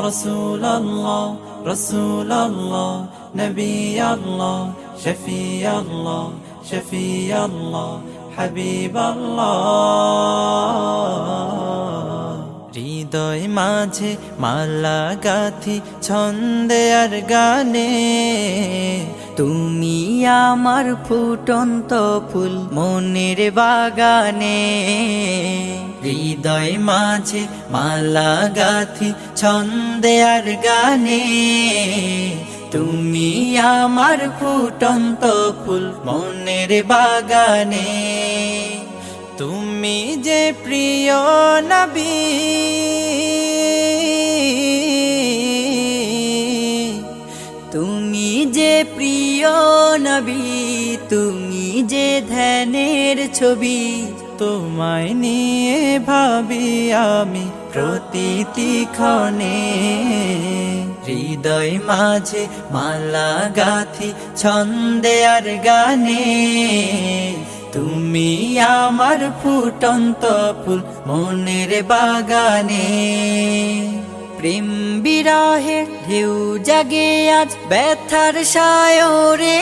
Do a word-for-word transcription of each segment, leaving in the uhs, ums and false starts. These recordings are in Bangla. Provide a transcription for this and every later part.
رسول الله رسول الله نبي الله شفيع الله شفيع الله حبيب الله হৃদয় মাঝে মালা গাথি ছন্দে আর গানে তুমি আমার ফুটন্ত ফুল মনের বাগানে হৃদয় মাঝে মালা গাথি ছন্দে আর গানে তুমি আমার ফুটন্ত ফুল মনের বাগানে তুমি যে প্রিয় নবী তুমি যে প্রিয় নবী তুমি যে ধ্যানের ছবি তোমায় নিয়ে ভাবি আমি প্রতিটি ক্ষণে হৃদয় মাঝে মালা গাথি ছন্দে আর গানে তুমি আমার ফুটন্ত ফুল মনের বাগানে প্রেম বিরহে ঢেউ জাগে আজ ব্যথার সায়রে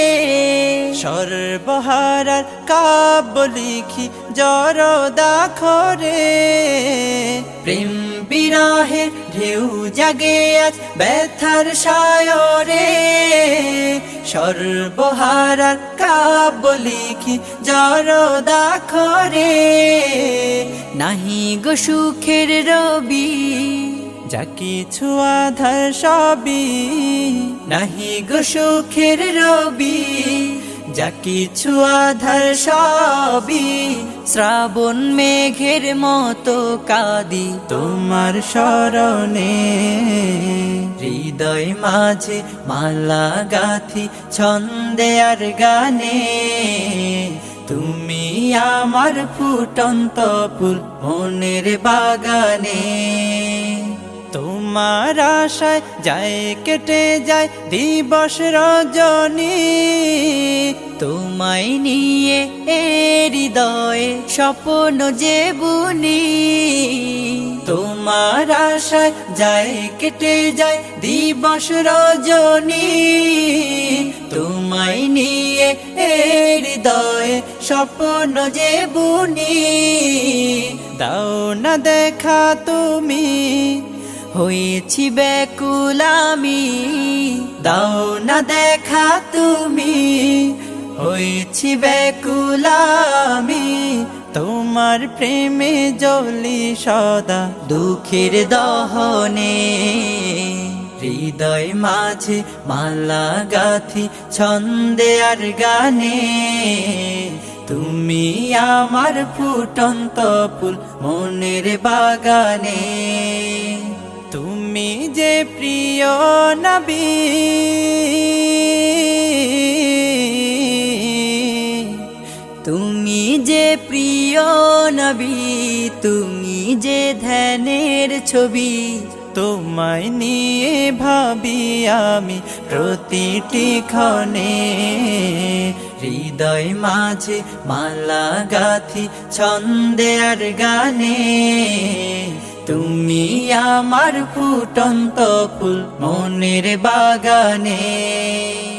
সর্বহারার কাব্য লিখি জরদাখরে প্রেম বিরহে ঢেউ জাগে আজ ব্যথার সায়রে সর্বহারার কাব্য লিখি জরদাখরে নাহি গো সুখের রবি যা কিছু আধার সবই নাহি গো সুখের রবি যা কিছু আধার সবই শ্রাবণ মেঘের মতো কাঁদি তোমার শরণে হৃদয় মাঝে মালা গাথি ছন্দে আর গানে তুমি আমার ফুটন্ত ফুল মনের বাগানে তোমার আশায় যায় কেটে যায় দিবস রজনী তোমায় নিয়ে এ হৃদয়ে স্বপ্ন যে বুনি তোমার আশায় যায় কেটে যায় দিবস রজনী তোমায় নিয়ে এ হৃদয়ে স্বপ্ন যে বুনি দাও না দেখা তুমি হয়েছি ব্যাকুল আমি দাও না দেখা তুমি হয়েছি ব্যাকুল আমি তোমার প্রেমে জ্বলি সদা দুঃখের দহনে হৃদয় মাঝে মালা গাথি ছন্দে আর গানে তুমি আমার ফুটন্ত ফুল মনের বাগানে তুমি যে প্রিয় নবী তুমি যে প্রিয় নবী তুমি যে ধ্যানের ছবি তোমায় নিয়ে ভাবি আমি প্রতিটি ক্ষণে হৃদয় মাঝে মালা গাথি ছন্দে আর গানে তুমি আমার ফুটন্ত ফুল মনের বাগানে।